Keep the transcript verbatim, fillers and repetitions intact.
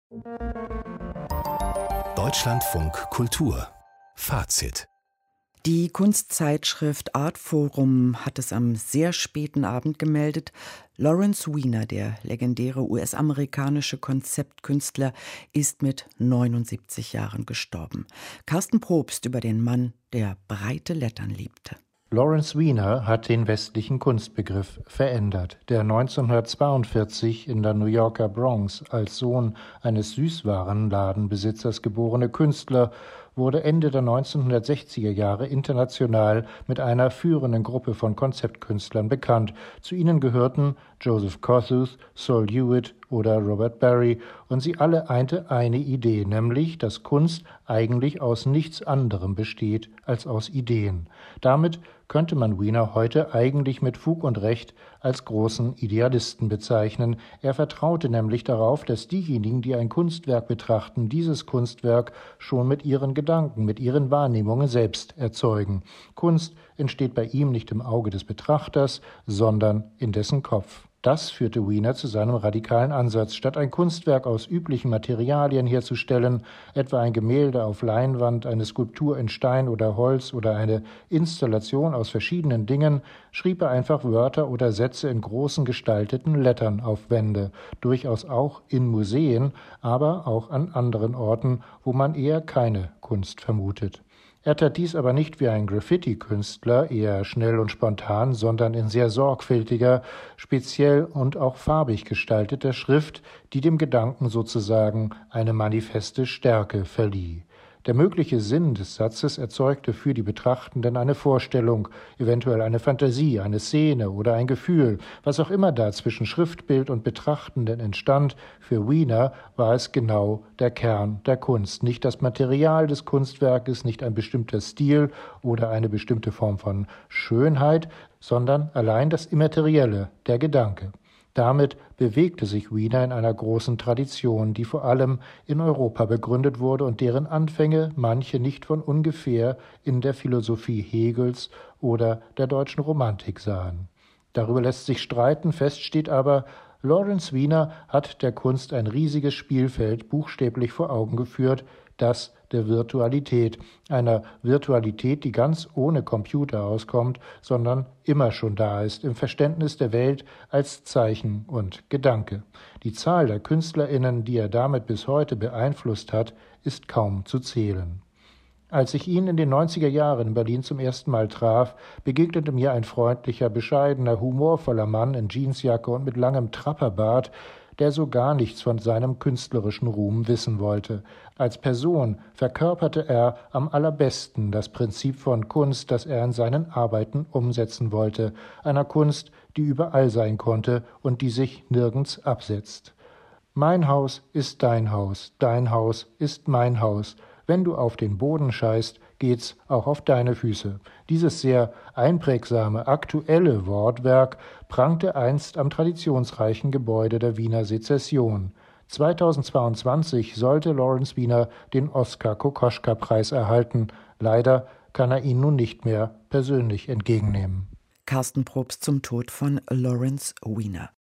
Deutschlandfunk Kultur Fazit. Die Kunstzeitschrift Artforum hat es am sehr späten Abend gemeldet. Lawrence Weiner, der legendäre U S-amerikanische Konzeptkünstler, ist mit neunundsiebzig Jahren gestorben. Carsten Probst über den Mann, der breite Lettern liebte. Lawrence Weiner hat den westlichen Kunstbegriff verändert. Der neunzehnhundertzweiundvierzig in der New Yorker Bronx als Sohn eines Süßwarenladenbesitzers geborene Künstler wurde Ende der neunzehnhundertsechziger Jahre international mit einer führenden Gruppe von Konzeptkünstlern bekannt. Zu ihnen gehörten Joseph Kosuth, Sol Lewitt oder Robert Barry, und sie alle einte eine Idee, nämlich, dass Kunst eigentlich aus nichts anderem besteht als aus Ideen. Damit könnte man Weiner heute eigentlich mit Fug und Recht als großen Idealisten bezeichnen. Er vertraute nämlich darauf, dass diejenigen, die ein Kunstwerk betrachten, dieses Kunstwerk schon mit ihren Gedanken, mit ihren Wahrnehmungen selbst erzeugen. Kunst entsteht bei ihm nicht im Auge des Betrachters, sondern in dessen Kopf. Das führte Weiner zu seinem radikalen Ansatz. Statt ein Kunstwerk aus üblichen Materialien herzustellen, etwa ein Gemälde auf Leinwand, eine Skulptur in Stein oder Holz oder eine Installation aus verschiedenen Dingen, schrieb er einfach Wörter oder Sätze in großen gestalteten Lettern auf Wände, durchaus auch in Museen, aber auch an anderen Orten, wo man eher keine Kunst vermutet. Er tat dies aber nicht wie ein Graffiti-Künstler, eher schnell und spontan, sondern in sehr sorgfältiger, speziell und auch farbig gestalteter Schrift, die dem Gedanken sozusagen eine manifeste Stärke verlieh. Der mögliche Sinn des Satzes erzeugte für die Betrachtenden eine Vorstellung, eventuell eine Fantasie, eine Szene oder ein Gefühl. Was auch immer da zwischen Schriftbild und Betrachtenden entstand, für Weiner war es genau der Kern der Kunst. Nicht das Material des Kunstwerkes, nicht ein bestimmter Stil oder eine bestimmte Form von Schönheit, sondern allein das Immaterielle, der Gedanke. Damit bewegte sich Weiner in einer großen Tradition, die vor allem in Europa begründet wurde und deren Anfänge manche nicht von ungefähr in der Philosophie Hegels oder der deutschen Romantik sahen. Darüber lässt sich streiten, fest steht aber, Lawrence Weiner hat der Kunst ein riesiges Spielfeld buchstäblich vor Augen geführt, das der Virtualität, einer Virtualität, die ganz ohne Computer auskommt, sondern immer schon da ist, im Verständnis der Welt als Zeichen und Gedanke. Die Zahl der KünstlerInnen, die er damit bis heute beeinflusst hat, ist kaum zu zählen. Als ich ihn in den neunziger Jahren in Berlin zum ersten Mal traf, begegnete mir ein freundlicher, bescheidener, humorvoller Mann in Jeansjacke und mit langem Trapperbart, der so gar nichts von seinem künstlerischen Ruhm wissen wollte. Als Person verkörperte er am allerbesten das Prinzip von Kunst, das er in seinen Arbeiten umsetzen wollte, einer Kunst, die überall sein konnte und die sich nirgends absetzt. Mein Haus ist dein Haus, dein Haus ist mein Haus. Wenn du auf den Boden scheißt, geht's auch auf deine Füße. Dieses sehr einprägsame, aktuelle Wortwerk prangte einst am traditionsreichen Gebäude der Wiener Sezession. zweitausendzweiundzwanzig sollte Lawrence Weiner den Oskar-Kokoschka-Preis erhalten. Leider kann er ihn nun nicht mehr persönlich entgegennehmen. Carsten Probst zum Tod von Lawrence Weiner.